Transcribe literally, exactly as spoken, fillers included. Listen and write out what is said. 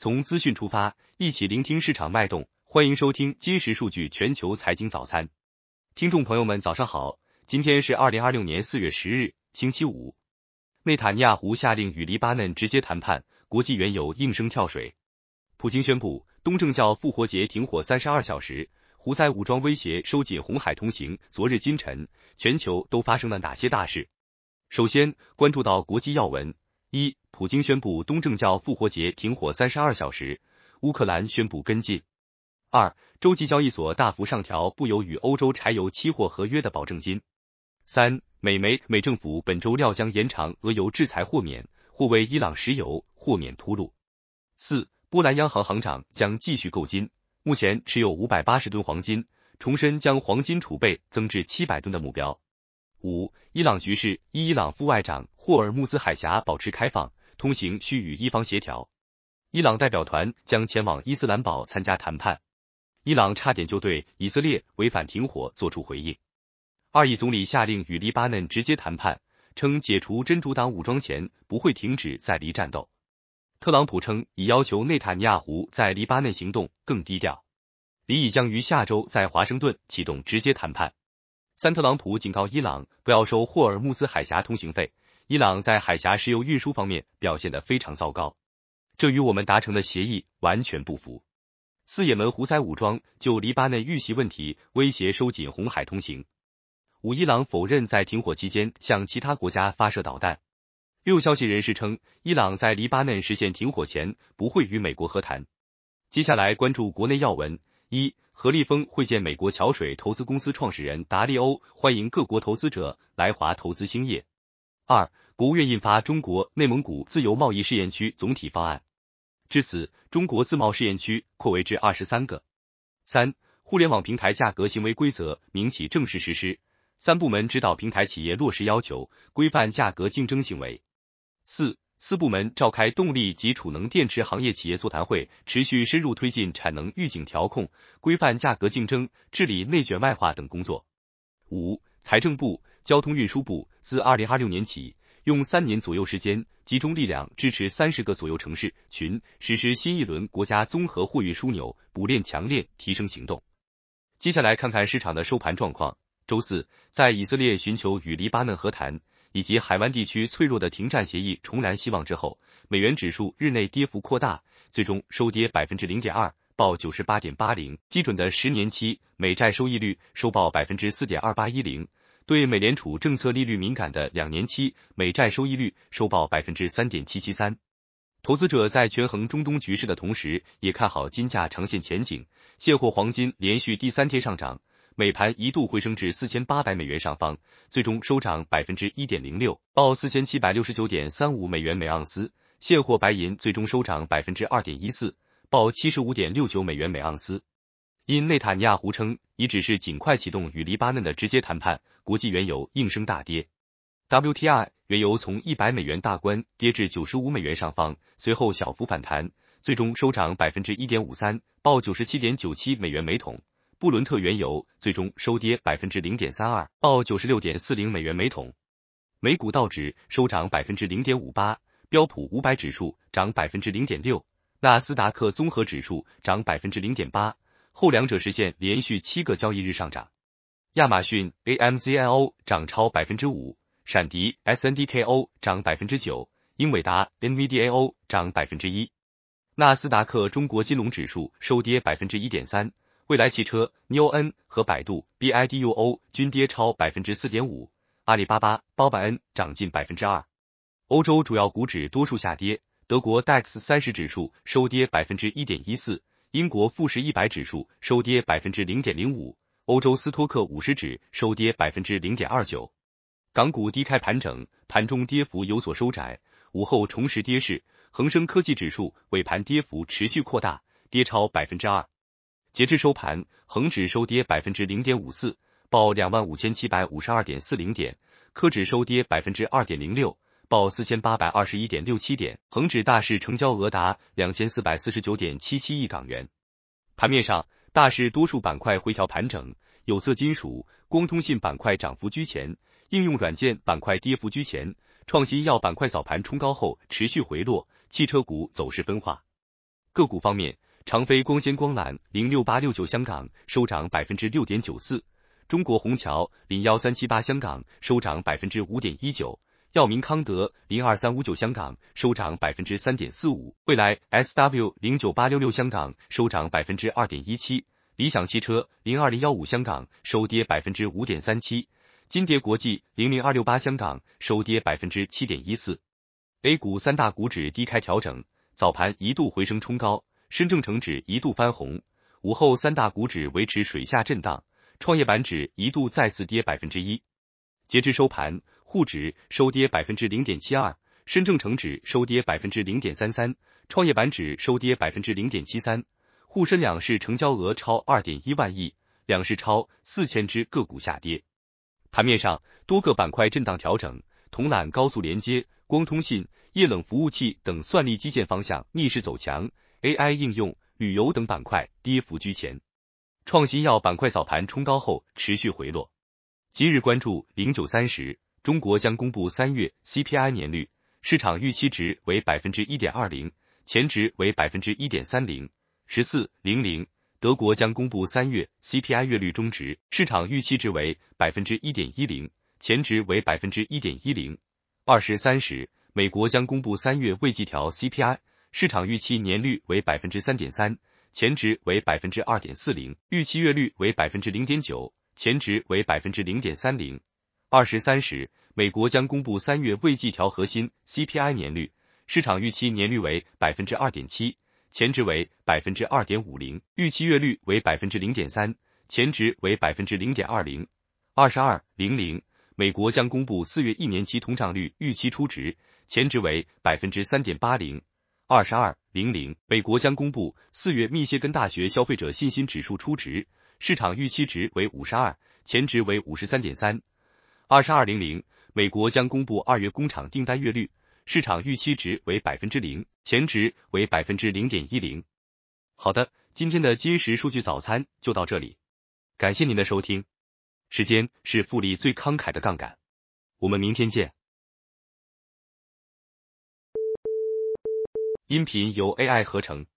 从资讯出发，一起聆听市场脉动。欢迎收听今时数据全球财经早餐。听众朋友们，早上好，今天是二零二六年四月十日，星期五。内塔尼亚胡下令与黎巴嫩直接谈判，国际原油应声跳水。普京宣布东正教复活节停火三十二小时，胡塞武装威胁收紧红海通行。昨日今晨，全球都发生了哪些大事？首先关注到国际要闻。一、普京宣布东正教复活节停火三十二小时，乌克兰宣布跟进。二、洲际交易所大幅上调布油与欧洲柴油期货合约的保证金。三、美媒美政府本周料将延长俄油制裁豁免，或为伊朗石油豁免铺路。四、波兰央行行长将继续购金，目前持有五百八十吨黄金，重申将黄金储备增至七百吨的目标。五、伊朗局势，伊伊朗副外长霍尔木兹海峡保持开放，通行需与伊方协调。伊朗代表团将前往伊斯兰堡参加谈判。伊朗差点就对以色列违反停火作出回应。二伊总理下令与黎巴嫩直接谈判，称解除真主党武装前不会停止在黎战斗。特朗普称已要求内塔尼亚胡在黎巴嫩行动更低调。黎已将于下周在华盛顿启动直接谈判。三特朗普警告伊朗不要收霍尔木兹海峡通行费，伊朗在海峡石油运输方面表现得非常糟糕，这与我们达成的协议完全不符。四也门胡塞武装就黎巴嫩遇袭问题威胁收紧红海通行。五伊朗否认在停火期间向其他国家发射导弹。六消息人士称，伊朗在黎巴嫩实现停火前不会与美国和谈。接下来关注国内要闻。一何立峰会见美国桥水投资公司创始人达利欧，欢迎各国投资者来华投资兴业。二国务院印发中国内蒙古自由贸易试验区总体方案，至此中国自贸试验区扩为至二十三个。三互联网平台价格行为规则明启正式实施，三部门指导平台企业落实要求，规范价格竞争行为。四四部门召开动力及储能电池行业企业座谈会，持续深入推进产能预警调控、规范价格竞争、治理内卷外化等工作。五财政部、交通运输部自二零二六年起，用三年左右时间，集中力量支持三十个左右城市群实施新一轮国家综合货运枢纽补链强链提升行动。接下来看看市场的收盘状况。周四，在以色列寻求与黎巴嫩和谈以及海湾地区脆弱的停战协议重燃希望之后，美元指数日内跌幅扩大，最终收跌 百分之零点二， 报 九十八点八零， 基准的十年期美债收益率收报 百分之四点二八一零， 对美联储政策利率敏感的两年期美债收益率收报 百分之三点七七三。 投资者在权衡中东局势的同时，也看好金价长线前景，现货黄金连续第三天上涨，美盘一度回升至四千八百美元上方，最终收涨 百分之一点零六， 报 四千七百六十九点三五美元每盎司。现货白银最终收涨 百分之二点一四， 报 七十五点六九美元每盎司。因内塔尼亚胡称已指示尽快启动与黎巴嫩的直接谈判，国际原油应声大跌。W T I 原油从一百美元大关跌至九十五美元上方，随后小幅反弹，最终收涨 百分之一点五三， 报 九十七点九七美元每桶。布伦特原油最终收跌 百分之零点三二， 报 九十六点四零美元每桶。美股道指收涨 百分之零点五八， 标普五百指数涨 百分之零点六， 纳斯达克综合指数涨 百分之零点八， 后两者实现连续七个交易日上涨。亚马逊 A M Z I O 涨超 百分之五， 闪迪 S N D K O 涨 百分之九， 英伟达 N V D A O 涨 百分之一。 纳斯达克中国金融指数收跌 百分之一点三，蔚来汽车、N O N 和百度 B I D U O 均跌超 百分之四点五， 阿里巴巴、包拜恩涨近 百分之二。 欧洲主要股指多数下跌，德国 D A X 三十指数收跌 百分之一点一四， 英国富时一百指数收跌 百分之零点零五， 欧洲斯托克五十指收跌 百分之零点二九。 港股低开盘整，盘中跌幅有所收窄，午后重拾跌势，恒生科技指数尾盘跌幅持续扩大，跌超 百分之二。截至收盘，恒指收跌 百分之零点五四， 报 两万五千七百五十二点四零点，科指收跌 百分之二点零六， 报 四千八百二十一点六七点，恒指大市成交额达 两千四百四十九点七七亿港元。盘面上，大市多数板块回调盘整，有色金属、光通信板块涨幅居前，应用软件板块跌幅居前，创新药板块早盘冲高后持续回落，汽车股走势分化。 个股方面，长飞光纤光缆零六八六九香港收涨百分之六点九四，中国虹桥零幺三七八香港收涨百分之五点一九。药明康德零二三五九香港收涨百分之三点四五，蔚来 S W 零九八六六香港收涨百分之二点一七，理想汽车零二零一五香港收跌百分之五点三七，金蝶国际零零二六八香港收跌百分之七点一四。A 股三大股指低开调整，早盘一度回升冲高，深证成指一度翻红，午后三大股指维持水下震荡，创业板指一度再次跌百分之一。截至收盘，沪指收跌百分之零点七二，深证成指收跌百分之零点三三，创业板指收跌百分之零点七三。沪深两市成交额超二点一万亿，两市超四千只个股下跌。盘面上，多个板块震荡调整，铜缆、高速连接、光通信、液冷服务器等算力基建方向逆势走强 ，A I 应用、旅游等板块跌幅居前。创新药板块早盘冲高后持续回落。今日关注零九三十，中国将公布三月 C P I 年率，市场预期值为 百分之一点二零， 前值为 百分之一点三零。十四零零，德国将公布三月 C P I 月率中值，市场预期值为 百分之一点一零， 前值为 百分之一点一零。二十三时，美国将公布三月未季调 C P I， 市场预期年率为 百分之三点三， 前值为 百分之二点四零， 预期月率为 百分之零点九，前值为 百分之零点三零。二十三时，美国将公布三月未季调核心 C P I 年率，市场预期年率为 百分之二点七， 前值为 百分之二点五零， 预期月率为 百分之零点三， 前值为 百分之零点二零。二十二零零，美国将公布四月一年期通胀率预期初值，前值为 百分之三点八零。二十二零零，美国将公布四月密歇根大学消费者信心指数初值，市场预期值为五十二，前值为 五十三点三。二十二零零，美国将公布二月工厂订单月率，市场预期值为 百分之零， 前值为 百分之零点一零。好的，今天的今时数据早餐就到这里，感谢您的收听。时间是复利最慷慨的杠杆，我们明天见。音频由 A I 合成。